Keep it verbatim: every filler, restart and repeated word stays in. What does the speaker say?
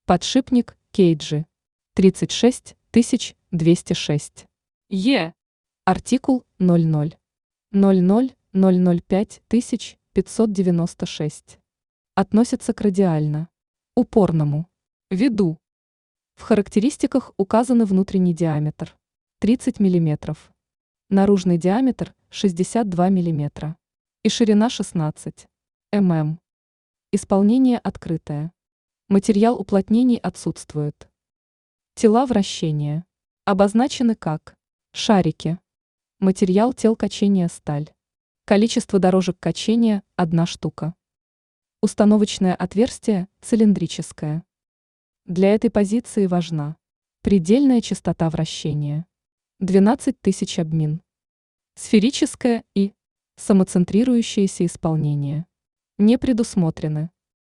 Подшипник Кейджи. тридцать шесть тысяч двести шесть. Е. Артикул ноль ноль ноль ноль ноль ноль пять тысяч пятьсот девяносто шесть. Относится к радиально упорному виду. В характеристиках указаны внутренний диаметр тридцать миллиметров, наружный диаметр шестьдесят два миллиметра и ширина шестнадцать миллиметров. Исполнение открытое. Материал уплотнений отсутствует. Тела вращения обозначены как шарики. Материал тел качения сталь. Количество дорожек качения – одна штука. Установочное отверстие цилиндрическое. Для этой позиции важна предельная частота вращения – двенадцать тысяч обмин. Сферическое и самоцентрирующееся исполнение не предусмотрены.